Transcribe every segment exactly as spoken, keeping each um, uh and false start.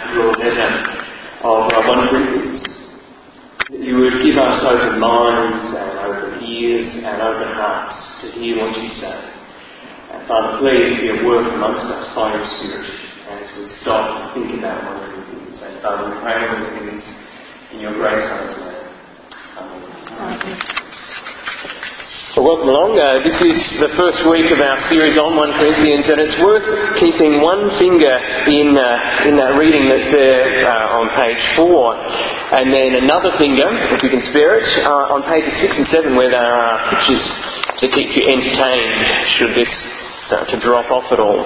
your letter of uh, First Corinthians. That you would give us open minds and open ears and open hearts to hear what you say. And Father, please be at work amongst us by your Spirit as we stop and think about First Corinthians. And Father, we pray all these things in your grace, Son's name. Amen. Amen. So welcome along. Uh, this is the first week of our series on First Corinthians, and it's worth keeping one finger in uh, in that reading that's there uh, on page four, and then another finger, if you can spare it, uh, on pages six and seven, where there are pictures to keep you entertained should this start to drop off at all.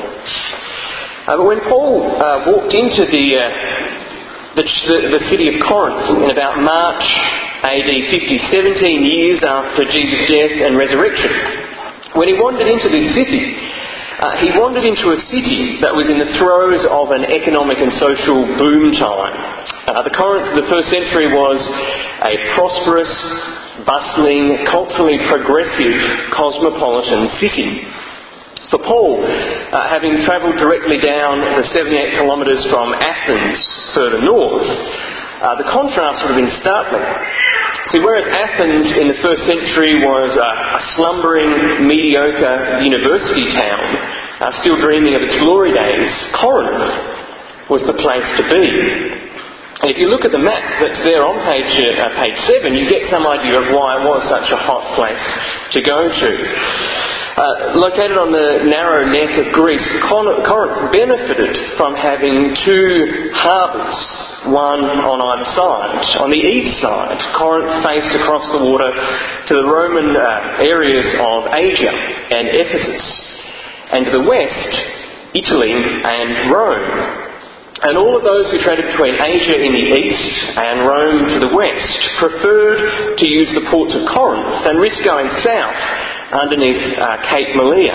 Uh, but when Paul uh, walked into the, uh, the the city of Corinth in about March A D fifty, seventeen years after Jesus' death and resurrection, when he wandered into this city, uh, he wandered into a city that was in the throes of an economic and social boom time. Uh, the Corinth of the first century was a prosperous, bustling, culturally progressive, cosmopolitan city. For Paul, uh, having travelled directly down the seventy-eight kilometres from Athens further north, Uh, the contrast would have been startling. See, whereas Athens in the first century was uh, a slumbering, mediocre university town, uh, still dreaming of its glory days, Corinth was the place to be. And if you look at the map that's there on page uh, page seven, you get some idea of why it was such a hot place to go to. Uh, located on the narrow neck of Greece, Corinth benefited from having two harbours, one on either side. On the east side, Corinth faced across the water to the Roman uh, areas of Asia and Ephesus, and to the west, Italy and Rome. And all of those who traded between Asia in the east and Rome to the west preferred to use the ports of Corinth and risk going south underneath uh, Cape Malea.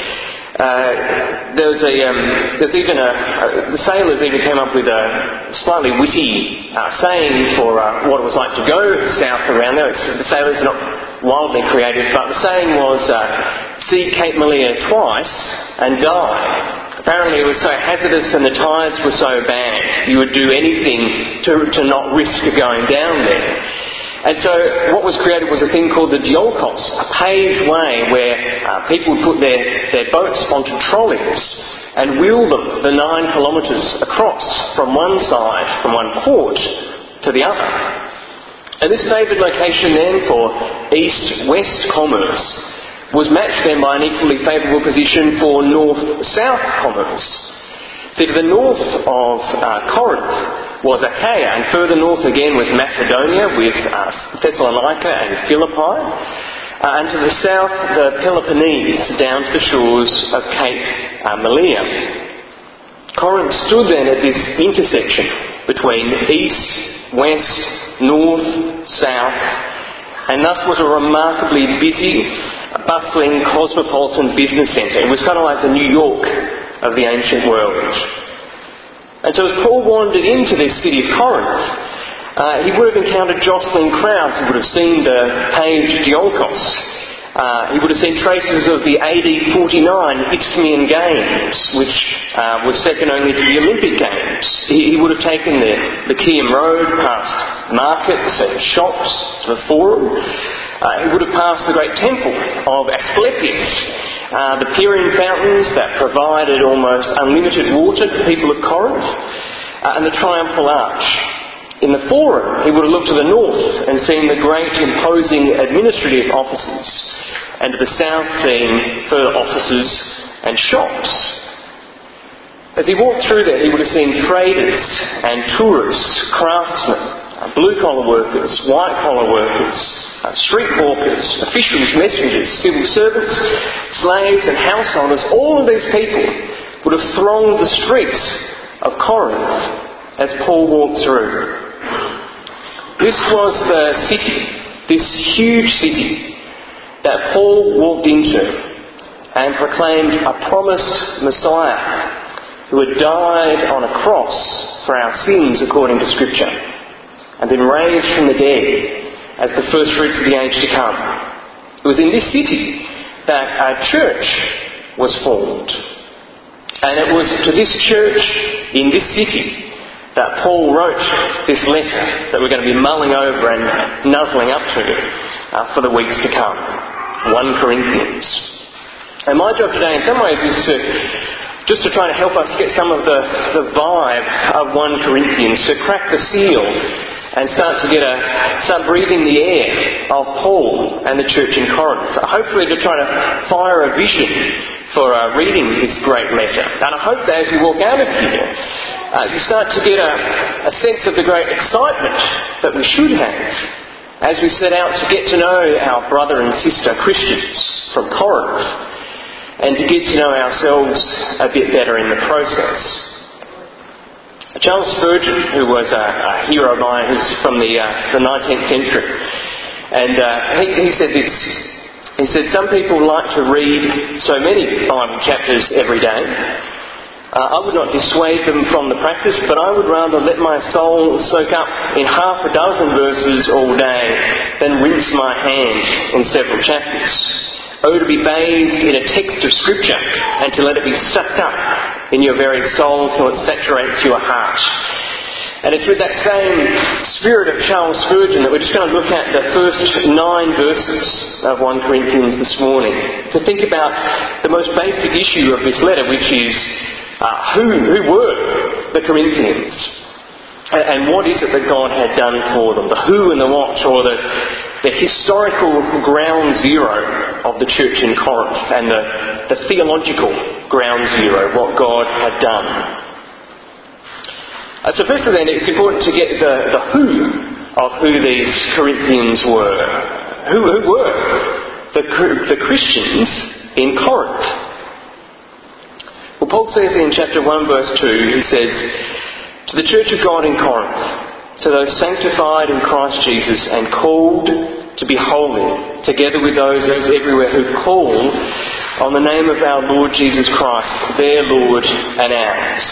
Uh, there was a, um, there's even a, uh, the sailors even came up with a slightly witty uh, saying for uh, what it was like to go south around there. It's, the sailors are not wildly creative, but the saying was, uh, see Cape Malea twice and die. Apparently it was so hazardous and the tides were so bad, you would do anything to, to not risk going down there. And so what was created was a thing called the diolkos, a paved way where uh, people would put their, their boats onto trolleys and wheel them the nine kilometres across from one side, from one port to the other. And this favoured location then for east-west commerce was matched then by an equally favourable position for north-south commerce. So to the north of uh, Corinth was Achaia, and further north again was Macedonia with uh, Thessalonica and Philippi, uh, and to the south the Peloponnese down to the shores of Cape uh, Malea. Corinth stood then at this intersection between east, west, north, south, and thus was a remarkably busy, bustling, cosmopolitan business centre. It was kind of like the New York of the ancient world. And so as Paul wandered into this city of Corinth, uh, he would have encountered jostling crowds. He would have seen the paved diolkos. Uh, he would have seen traces of the A D forty-nine Isthmian Games, which uh, was second only to the Olympic Games. He, he would have taken the, the Chium Road past markets and shops to the Forum. Uh, he would have passed the great temple of Asclepius, uh, the Pierian fountains that provided almost unlimited water to the people of Corinth, uh, and the Triumphal Arch. In the Forum, he would have looked to the north and seen the great imposing administrative offices, and to the south seen further offices and shops. As he walked through there, he would have seen traders and tourists, craftsmen, blue-collar workers, white-collar workers, uh, street hawkers, officials, messengers, civil servants, slaves and householders. All of these people would have thronged the streets of Corinth as Paul walked through. This was the city, this huge city, that Paul walked into and proclaimed a promised Messiah who had died on a cross for our sins according to Scripture and been raised from the dead as the first fruits of the age to come. It was in this city that a church was formed. And it was to this church in this city that Paul wrote this letter that we're going to be mulling over and nuzzling up to uh, for the weeks to come. First Corinthians. And my job today in some ways is to just to try to help us get some of the, the vibe of First Corinthians, to crack the seal and start to get a start breathing the air of Paul and the church in Corinth. Hopefully to try to fire a vision for uh, reading this great letter. And I hope that as you walk out of here, uh, you start to get a, a sense of the great excitement that we should have as we set out to get to know our brother and sister Christians from Corinth, and to get to know ourselves a bit better in the process. Charles Spurgeon, who was a, a hero of mine, who's from the, uh, the nineteenth century, and uh, he, he said this. He said, some people like to read so many Bible chapters every day. Uh, I would not dissuade them from the practice, but I would rather let my soul soak up in half a dozen verses all day than rinse my hand in several chapters. Oh, to be bathed in a text of Scripture and to let it be sucked up in your very soul till it saturates your heart. And it's with that same spirit of Charles Spurgeon that we're just going to look at the first nine verses of First Corinthians this morning, to think about the most basic issue of this letter, which is uh, who, who were the Corinthians? And, and what is it that God had done for them? The who and the what, or the, the historical ground zero of the church in Corinth, and the, the theological ground zero, what God had done. Uh, so firstly then, it's important to get the, the who of who these Corinthians were. Who, who were the, the Christians in Corinth? Well, Paul says in chapter one verse two, he says, to the church of God in Corinth, to those sanctified in Christ Jesus and called to be holy, together with those everywhere who call on the name of our Lord Jesus Christ, their Lord and ours.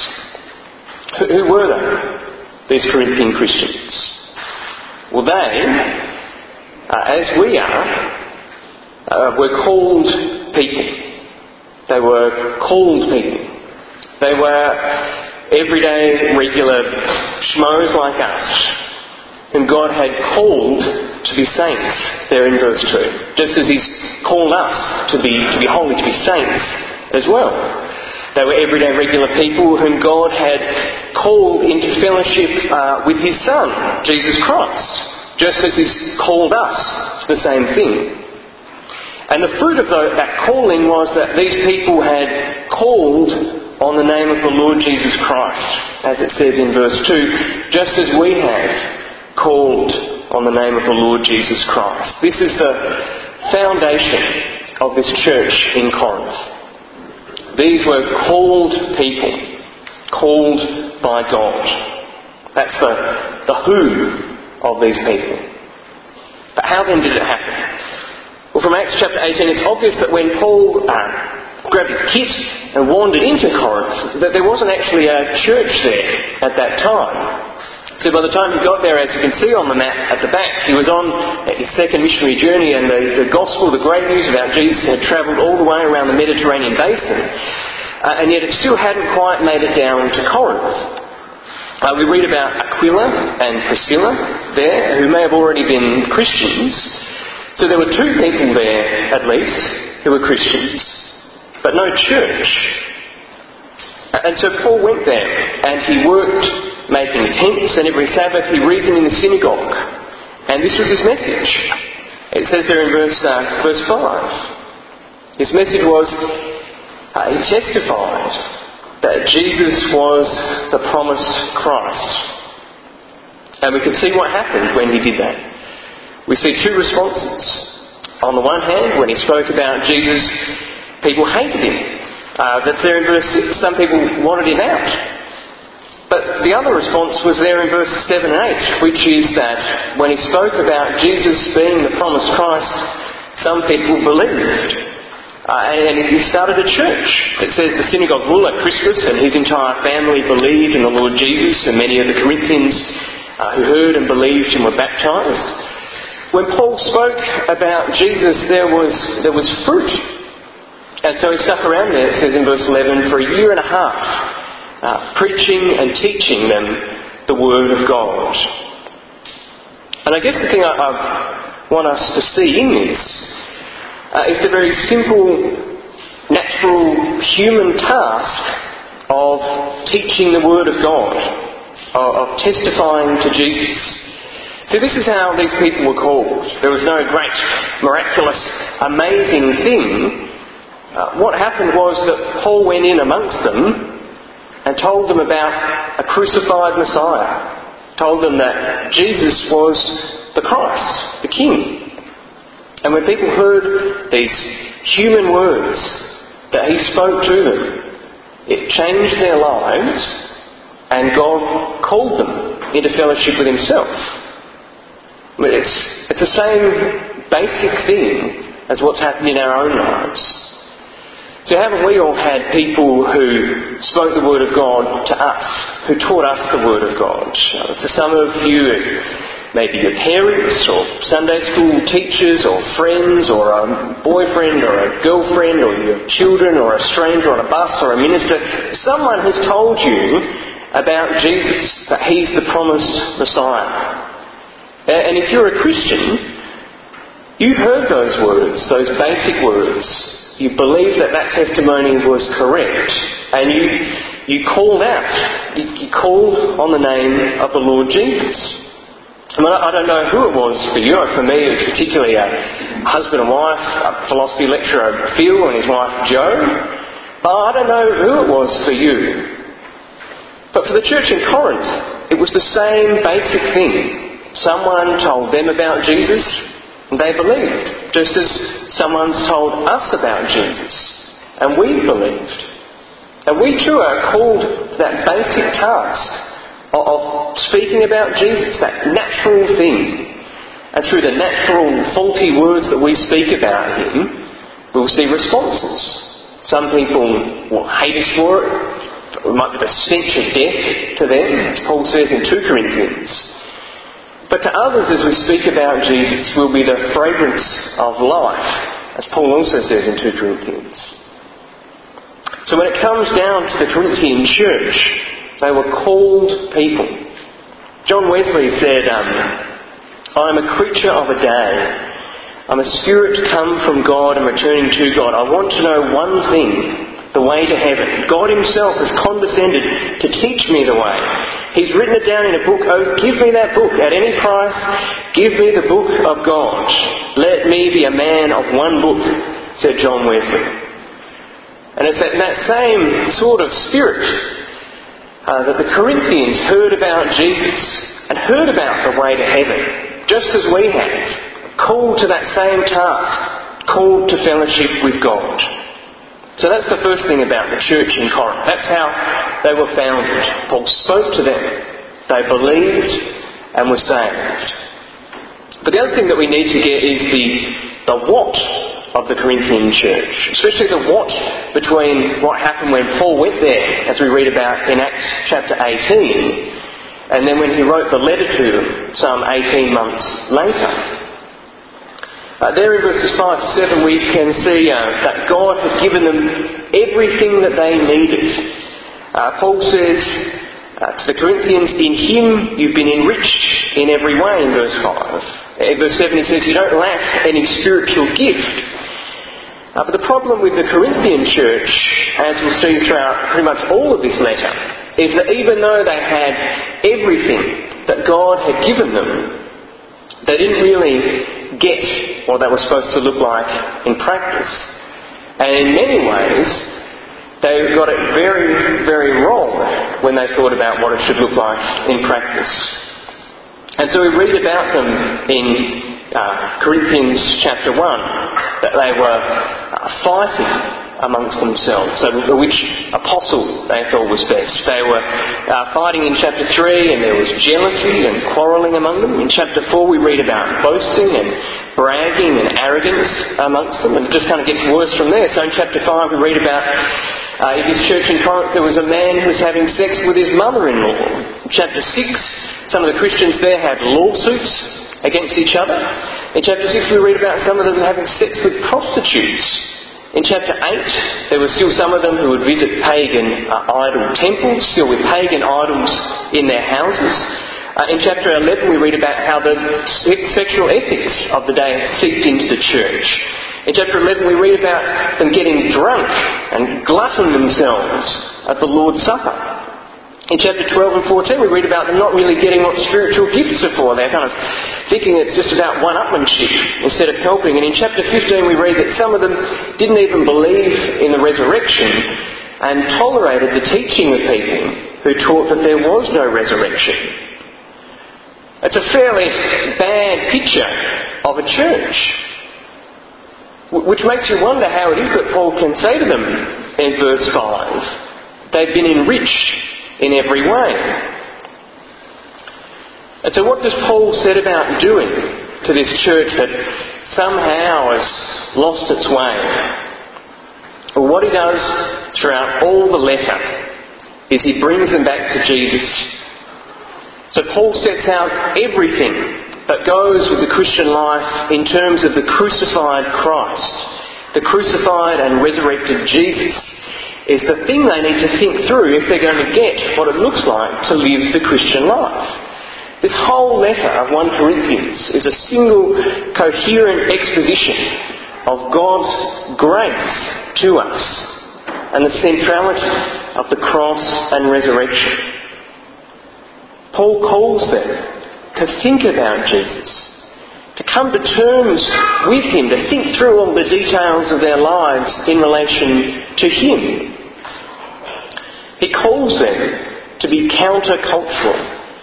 Who were they, these Corinthian Christians? Well, they, uh, as we are, uh, were called people. They were called people. They were everyday, regular schmoes like us, whom God had called to be saints, there in verse two. Just as He's called us to be, to be holy, to be saints as well. They were everyday, regular people whom God had called into fellowship uh, with His Son, Jesus Christ, just as He's called us to the same thing. And the fruit of the, that calling was that these people had called on the name of the Lord Jesus Christ, as it says in verse two, just as we have called on the name of the Lord Jesus Christ. This is the foundation of this church in Corinth. These were called people, called by God. That's the, the who of these people. But how then did it happen? Well, from Acts chapter eighteen, it's obvious that when Paul uh, grabbed his kit and wandered into Corinth, that there wasn't actually a church there at that time. So by the time he got there, as you can see on the map at the back, he was on his second missionary journey, and the, the gospel, the great news about Jesus, had travelled all the way around the Mediterranean basin, uh, and yet it still hadn't quite made it down to Corinth. Uh, we read about Aquila and Priscilla there, who may have already been Christians. So there were two people there, at least, who were Christians, but no church. And so Paul went there, and he worked making tents, and every Sabbath he reasoned in the synagogue. And this was his message. It says there in verse, uh, verse five. His message was, uh, he testified that Jesus was the promised Christ. And we can see what happened when he did that. We see two responses. On the one hand, when he spoke about Jesus, people hated him. Uh, that's there in verse six. Some people wanted him out. But the other response was there in verses seven and eight, which is that when he spoke about Jesus being the promised Christ, some people believed. Uh, and he started a church. It says the synagogue ruler, Crispus, and his entire family believed in the Lord Jesus, and many of the Corinthians uh, who heard and believed and were baptised. When Paul spoke about Jesus, there was, there was fruit. And so he stuck around there, it says in verse eleven, for a year and a half, Uh, preaching and teaching them the Word of God. And I guess the thing I, I want us to see in this uh, is the very simple, natural, human task of teaching the Word of God, of, of testifying to Jesus. So this is how these people were called. There was no great, miraculous, amazing thing. Uh, what happened was that Paul went in amongst them and told them about a crucified Messiah. Told them that Jesus was the Christ, the King. And when people heard these human words that he spoke to them, it changed their lives, and God called them into fellowship with himself. I mean, it's, it's the same basic thing as what's happened in our own lives. So haven't we all had people who spoke the Word of God to us, who taught us the Word of God? For some of you, maybe your parents or Sunday school teachers or friends or a boyfriend or a girlfriend or your children or a stranger on a bus or a minister, someone has told you about Jesus, that he's the promised Messiah. And if you're a Christian, you heard those words, those basic words. You believed that that testimony was correct, and you you called out, you, you called on the name of the Lord Jesus. I mean, I don't know who it was for you. For me, it was particularly a husband and wife, a philosophy lecturer, Phil, and his wife Jo. But I don't know who it was for you. But for the church in Corinth, it was the same basic thing. Someone told them about Jesus, and they believed, just as someone's told us about Jesus, and we believed. And we too are called to that basic task of, of speaking about Jesus, that natural thing. And through the natural, faulty words that we speak about him, we'll see responses. Some people will hate us for it. It might be the stench of death to them, as Paul says in two Corinthians. But to others, as we speak about Jesus, will be the fragrance of life, as Paul also says in two Corinthians. So when it comes down to the Corinthian church, they were called people. John Wesley said, um, I am a creature of a day. I'm a spirit come from God and returning to God. I want to know one thing, the way to heaven. God himself has condescended to teach me the way. He's written it down in a book. Oh, give me that book at any price. Give me the book of God. Let me be a man of one book, said John Wesley. And it's that, that same sort of spirit uh, that the Corinthians heard about Jesus and heard about the way to heaven, just as we have, called to that same task, called to fellowship with God. So that's the first thing about the church in Corinth. That's how they were founded. Paul spoke to them. They believed and were saved. But the other thing that we need to get is the, the what of the Corinthian church. Especially the what between what happened when Paul went there, as we read about in Acts chapter eighteen, and then when he wrote the letter to them some eighteen months later. Uh, there in verses five to seven we can see uh, that God has given them everything that they needed. Uh, Paul says uh, to the Corinthians, in him you've been enriched in every way, in verse five. In verse seven he says you don't lack any spiritual gift. Uh, but the problem with the Corinthian church, as we'll see throughout pretty much all of this letter, is that even though they had everything that God had given them, they didn't really get what that was supposed to look like in practice. And in many ways, they got it very, very wrong when they thought about what it should look like in practice. And so we read about them in uh, Corinthians chapter one, that they were uh, fighting amongst themselves, so which apostle they thought was best. They were uh, fighting in chapter three, and there was jealousy and quarrelling among them. In chapter four we read about boasting and bragging and arrogance amongst them, and it just kind of gets worse from there. So in chapter five we read about uh, in this church in Corinth there was a man who was having sex with his mother-in-law. In chapter six some of the Christians there had lawsuits against each other. In chapter six we read about some of them having sex with prostitutes. In chapter eight, there were still some of them who would visit pagan uh, idol temples, still with pagan idols in their houses. Uh, in chapter eleven, we read about how the sexual ethics of the day seeped into the church. In chapter eleven, we read about them getting drunk and glutting themselves at the Lord's Supper. In chapter twelve and fourteen, we read about them not really getting what spiritual gifts are for. They're kind of thinking it's just about one-upmanship instead of helping. And in chapter fifteen, we read that some of them didn't even believe in the resurrection and tolerated the teaching of people who taught that there was no resurrection. It's a fairly bad picture of a church, which makes you wonder how it is that Paul can say to them in verse five, they've been enriched in every way. And so what does Paul set about doing to this church that somehow has lost its way? Well, what he does throughout all the letter is he brings them back to Jesus. So Paul sets out everything that goes with the Christian life in terms of the crucified Christ, the crucified and resurrected Jesus, is the thing they need to think through if they're going to get what it looks like to live the Christian life. This whole letter of First Corinthians is a single coherent exposition of God's grace to us and the centrality of the cross and resurrection. Paul calls them to think about Jesus, to come to terms with him, to think through all the details of their lives in relation to him. He calls them to be counter-cultural.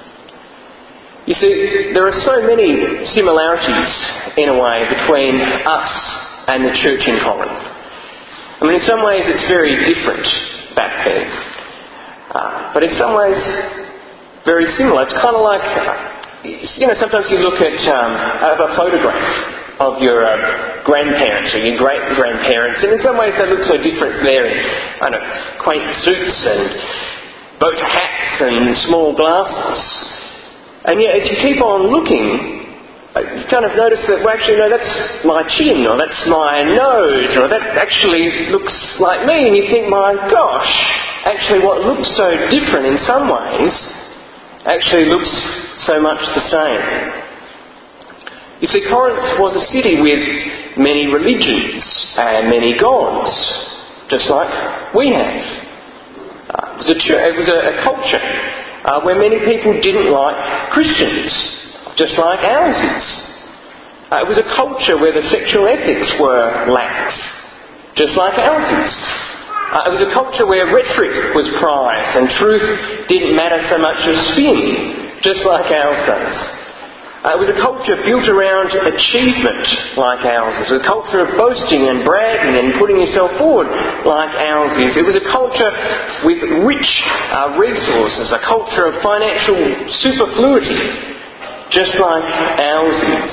You see, there are so many similarities, in a way, between us and the church in Corinth. I mean, in some ways it's very different back then. Uh, but in some ways, very similar. It's kind of like, you know, sometimes you look at um, a photograph of your uh, grandparents or your great-grandparents, and in some ways they look so different. They're in kind of quaint suits and boat hats and small glasses. And yet as you keep on looking, you kind of notice that, well, actually, no, that's my chin, or that's my nose, or that actually looks like me, and you think, my gosh, actually what looks so different in some ways actually looks so much the same. You see, Corinth was a city with many religions and many gods, just like we have. Uh, it was a, it was a, a culture uh, where many people didn't like Christians, just like ours is. Uh, it was a culture where the sexual ethics were lax, just like ours is. Uh, it was a culture where rhetoric was prized and truth didn't matter so much as spin, just like ours does. Uh, it was a culture built around achievement like ours is. A culture of boasting and bragging and putting yourself forward like ours is. It was a culture with rich uh, resources, a culture of financial superfluity, just like ours is.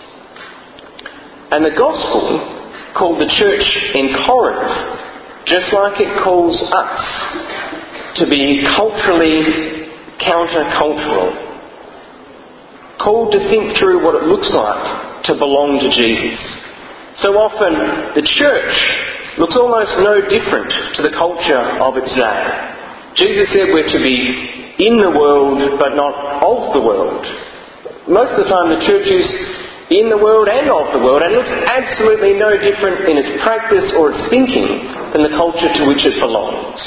And the gospel called the church in Corinth, just like it calls us, to be culturally counter-cultural. Called to think through what it looks like to belong to Jesus. So often the church looks almost no different to the culture of its day. Jesus said we're to be in the world but not of the world. Most of the time the church is in the world and of the world, and looks absolutely no different in its practice or its thinking than the culture to which it belongs.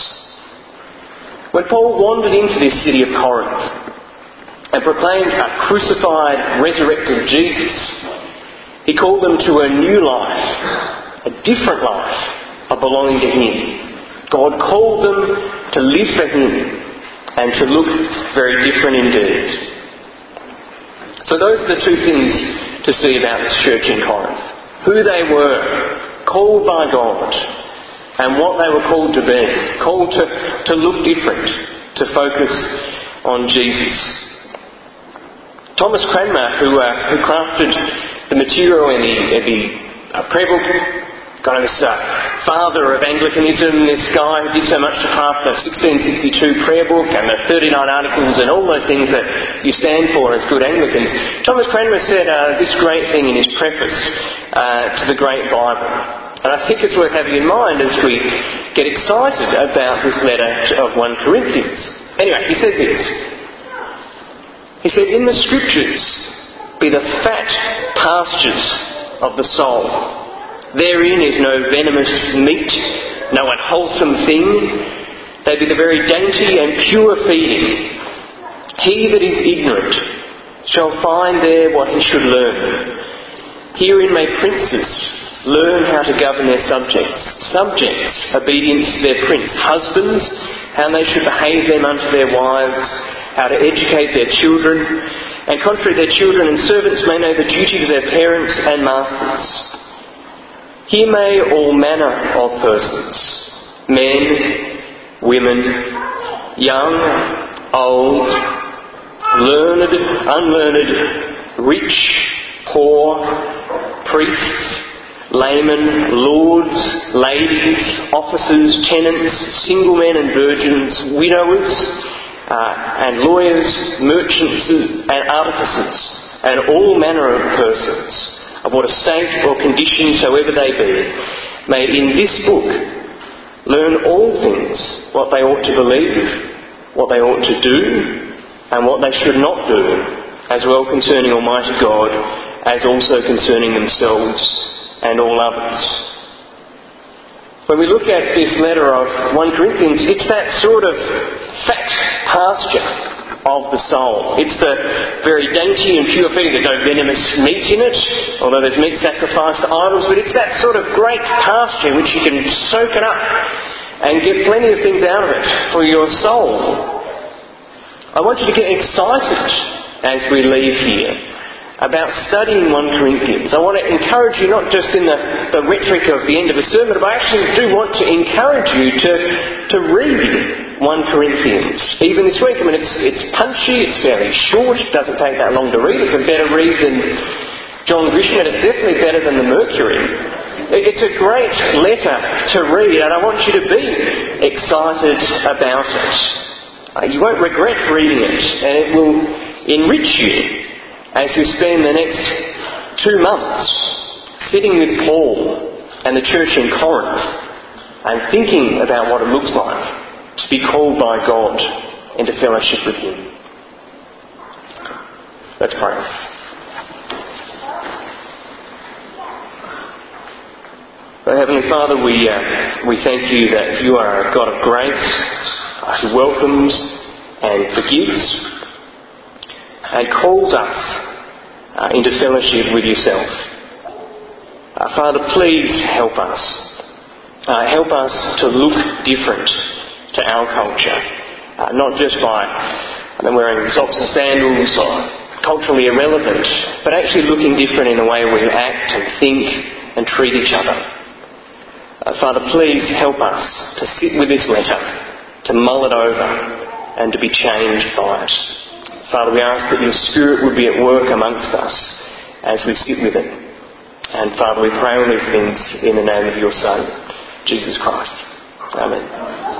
When Paul wandered into this city of Corinth and proclaimed a crucified, resurrected Jesus, he called them to a new life, a different life of belonging to him. God called them to live for him and to look very different indeed. So those are the two things to see about this church in Corinth. Who they were, called by God, and what they were called to be, called to, to look different, to focus on Jesus. Thomas Cranmer, who, uh, who crafted the material in the, in the uh, prayer book, kind of this uh, father of Anglicanism, this guy who did so much to craft the sixteen sixty-two prayer book and the thirty-nine articles and all those things that you stand for as good Anglicans. Thomas Cranmer said uh, this great thing in his preface uh, to the Great Bible. And I think it's worth having in mind as we get excited about this letter of First Corinthians. Anyway, he said this. He said, "In the Scriptures be the fat pastures of the soul. Therein is no venomous meat, no unwholesome thing. They be the very dainty and pure feeding. He that is ignorant shall find there what he should learn. Herein may princes learn how to govern their subjects. Subjects, obedience to their prince. Husbands, how they should behave them unto their wives, how to educate their children, and contrary their children and servants may know the duty to their parents and masters. Here may all manner of persons, men, women, young, old, learned, unlearned, rich, poor, priests, laymen, lords, ladies, officers, tenants, single men and virgins, widowers, uh, and lawyers, merchants and artificers, and all manner of persons, of what estate or condition soever they be, may in this book learn all things, what they ought to believe, what they ought to do, and what they should not do, as well concerning Almighty God, as also concerning themselves and all others." When we look at this letter of First Corinthians, it's that sort of fat pasture of the soul. It's the very dainty and pure feeding. There's no venomous meat in it, although there's meat sacrificed to idols, but it's that sort of great pasture which you can soak it up and get plenty of things out of it for your soul. I want you to get excited as we leave here about studying First Corinthians. I want to encourage you not just in the, the rhetoric of the end of a sermon, but I actually do want to encourage you to, to read First Corinthians, even this week. I mean, it's, it's punchy, it's fairly short, it doesn't take that long to read. It's a better read than John Grisham, and it's definitely better than the Mercury. It's a great letter to read, and I want you to be excited about it. Uh, you won't regret reading it, and it will enrich you as you spend the next two months sitting with Paul and the church in Corinth and thinking about what it looks like to be called by God into fellowship with Him. Let's pray. Well, Heavenly Father, we uh, we thank you that you are a God of grace, uh, who welcomes and forgives and calls us uh, into fellowship with yourself. Uh, Father, please help us. Uh, help us to look different to our culture. Uh, not just by I mean, wearing socks and sandals or culturally irrelevant, but actually looking different in the way we act and think and treat each other. Uh, Father, please help us to sit with this letter, to mull it over and to be changed by it. Father, we ask that your Spirit would be at work amongst us as we sit with it. And Father, we pray all these things in the name of your Son, Jesus Christ. Amen.